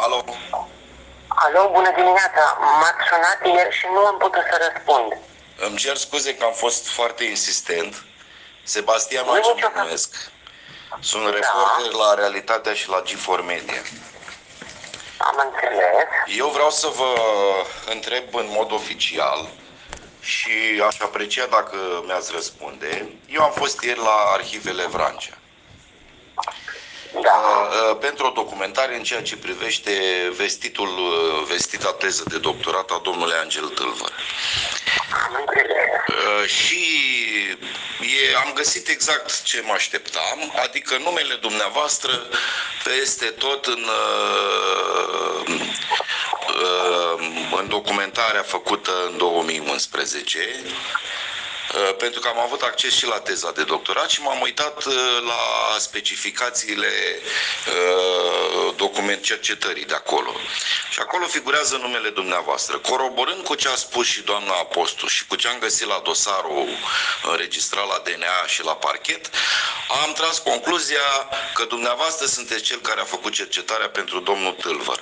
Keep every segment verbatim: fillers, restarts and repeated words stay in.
Alo? Alo, bună dimineața. M-ați sunat ieri și nu am putut să răspund. Îmi cer scuze că am fost foarte insistent. Sebastian Nu, Macea nicio mă numesc. Sunt Da. reporter la Realitatea și la G patru Media. Am înțeles. Eu vreau să vă întreb în mod oficial și aș aprecia dacă mi-ați răspunde. Eu am fost ieri la Arhivele Vrancea. Da. Uh, pentru o documentare în ceea ce privește vestitul, vestita teză de doctorat a domnului Angel Tâlvăr. Am înțeles. Uh, și e, am găsit exact ce mă așteptam, adică numele dumneavoastră peste tot în, uh, uh, în documentarea făcută în două mii unsprezece, uh, pentru că am avut acces și la teza de doctorat și m-am uitat uh, la specificațiile uh, document cercetării de acolo. Și acolo figurează numele dumneavoastră. Coroborând cu ce a spus și doamna Apostu și cu ce am găsit la dosarul înregistrat la D N A și la parchet, am tras concluzia că dumneavoastră sunteți cel care a făcut cercetarea pentru domnul Tâlvăr.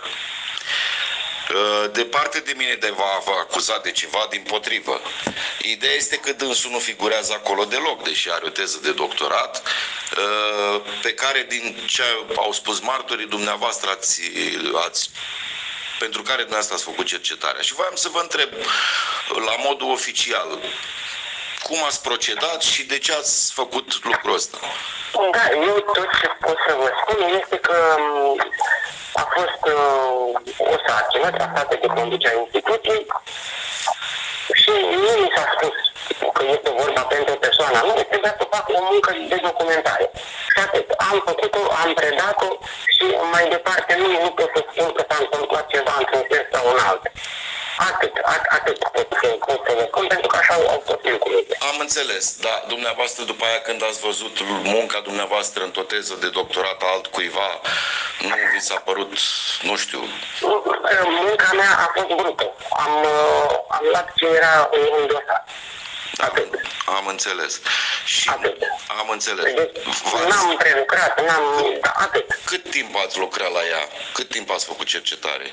Departe de mine de va vă acuza de ceva, dimpotrivă. Ideea este că dânsul nu figurează acolo deloc, deși are o teză de doctorat, pe care, din ce au spus martorii, dumneavoastră ați, ați pentru care dumneavoastră ați făcut cercetarea. Și voiam să vă întreb, la modul oficial, cum ați procedat și de ce ați făcut lucrul ăsta? Da, eu tot ce pot să vă spun este că a fost uh, o sarcină tratată de conducerea instituției și nu mi s-a spus că este vorba pentru o persoană anume, trebuia să fac o muncă de documentare. Și atât. Am făcut-o, am predat-o și mai departe nu, nu pot să spun că s-a întâmplat ceva într-un fel sau un alt. Atât, at, atât pot să, pot să vă spun, pentru că așa au fost lucrurile. Am înțeles, dar dumneavoastră după aia când ați văzut munca dumneavoastră în o teză de doctorat a altcuiva, nu vi s-a părut, nu știu... Munca mea a fost brută. Am, am luat ce era în dosar. Atât. Am înțeles. Și Atât. am înțeles. Deci, n-am prelucrat, n-am... Da, atât. Cât timp ați lucrat la ea? Cât timp ați făcut cercetare?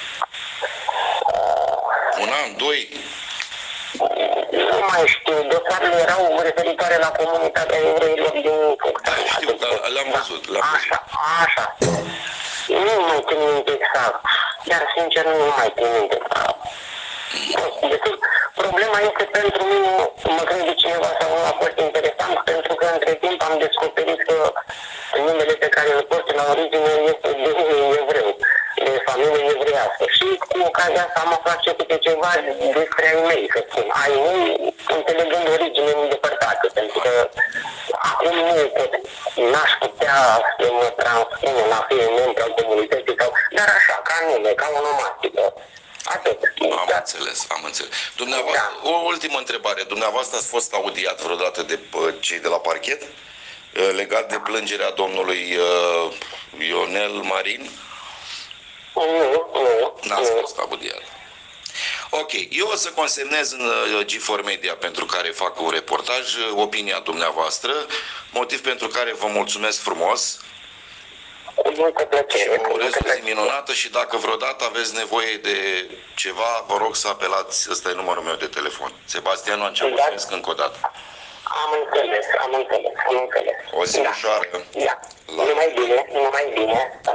Un an, doi? Nu mai știu. Dosarele erau referitoare la comunitatea evreilor din Focșani. Da, știu, că le-am văzut. Le-am văzut. Așa, așa. Nu mai țin minte exact. Chiar sincer nu mai țin minte. Deci, problema este pentru mine, mă crede cineva sau nu a fost interesant, pentru că între timp am descoperit că numele pe care îl port la origine este de evreu, de familie evreiască. Și cu ocazia asta am aflat și câte ceva despre ai mei, să spun. Ai mei, înțelegând origine îndepărtată, pentru că acum nu pot, n-aș putea să mă transpun în a fi membru al comunității, sau, dar așa, ca nume, ca onomastică. Atât. Am da. înțeles, am înțeles. Dumneavoastră, da. O ultimă întrebare. Dumneavoastră ați fost audiat vreodată de cei de la parchet legat de plângerea domnului uh, Ionel Marin? Nu, nu. N-ați fost audiat. Ok, eu o să consemnez în G patru Media, pentru care fac un reportaj, opinia dumneavoastră, motiv pentru care vă mulțumesc frumos. Cu multă plăcere. Vă urez o zi minunată și dacă vreodată aveți nevoie de ceva, vă rog să apelați, ăsta e numărul meu de telefon. Sebastian Macea, mulțumesc încă o dată. Am înțeles, am înțeles, am înțeles. O zi da. ușoară. Da. La... Numai bine, numai bine.